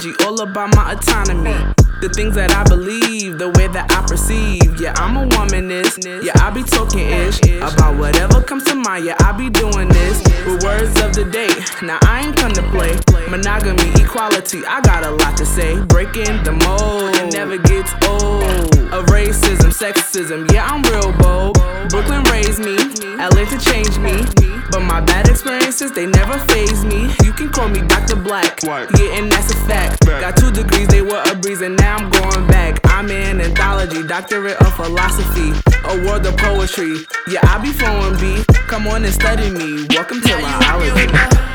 apology, all about my autonomy. The things that I believe, the way that I perceive. Yeah, I'm a womanist. Yeah, I be talking ish about whatever comes to mind. Yeah, I be doing this with words of the day. Now I ain't come to play. Monogamy, equality, I got a lot to say. Breaking the mold, it never gets old. Of racism, sexism, yeah, I'm real bold. Brooklyn raised me, Atlanta changed me, but my bad experiences, they never faze me. You can call me Dr. Black, yeah, and that's a fact. Got 2 degrees, they were a breeze, and now I'm going back. I'm in anthology, doctorate of philosophy, a world of poetry. Yeah, I be flowing B, come on and study me. Welcome to biology.